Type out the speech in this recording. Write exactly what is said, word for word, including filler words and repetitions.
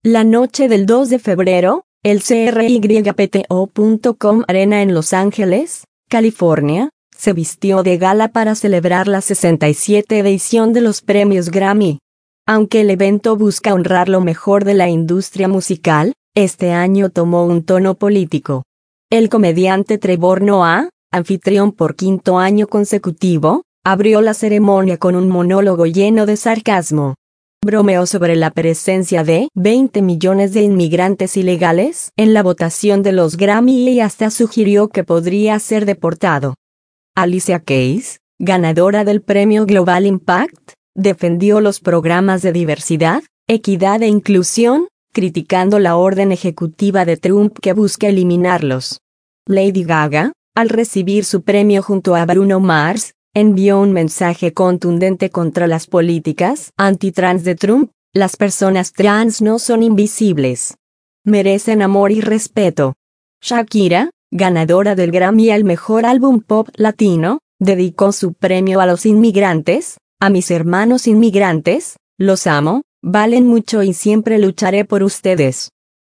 La noche del dos de febrero, el C R Y P T O punto com Arena en Los Ángeles, California, se vistió de gala para celebrar la sesenta y siete edición de los premios Grammy. Aunque el evento busca honrar lo mejor de la industria musical, este año tomó un tono político. El comediante Trevor Noah, anfitrión por quinto año consecutivo, abrió la ceremonia con un monólogo lleno de sarcasmo. Bromeó sobre la presencia de veinte millones de inmigrantes ilegales en la votación de los Grammy y hasta sugirió que podría ser deportado. Alicia Keys, ganadora del premio Global Impact, defendió los programas de diversidad, equidad e inclusión, criticando la orden ejecutiva de Trump que busca eliminarlos. Lady Gaga, al recibir su premio junto a Bruno Mars, envió un mensaje contundente contra las políticas antitrans de Trump. Las personas trans no son invisibles. Merecen amor y respeto. Shakira, ganadora del Grammy al mejor álbum pop latino, dedicó su premio a los inmigrantes. A mis hermanos inmigrantes, los amo, valen mucho y siempre lucharé por ustedes.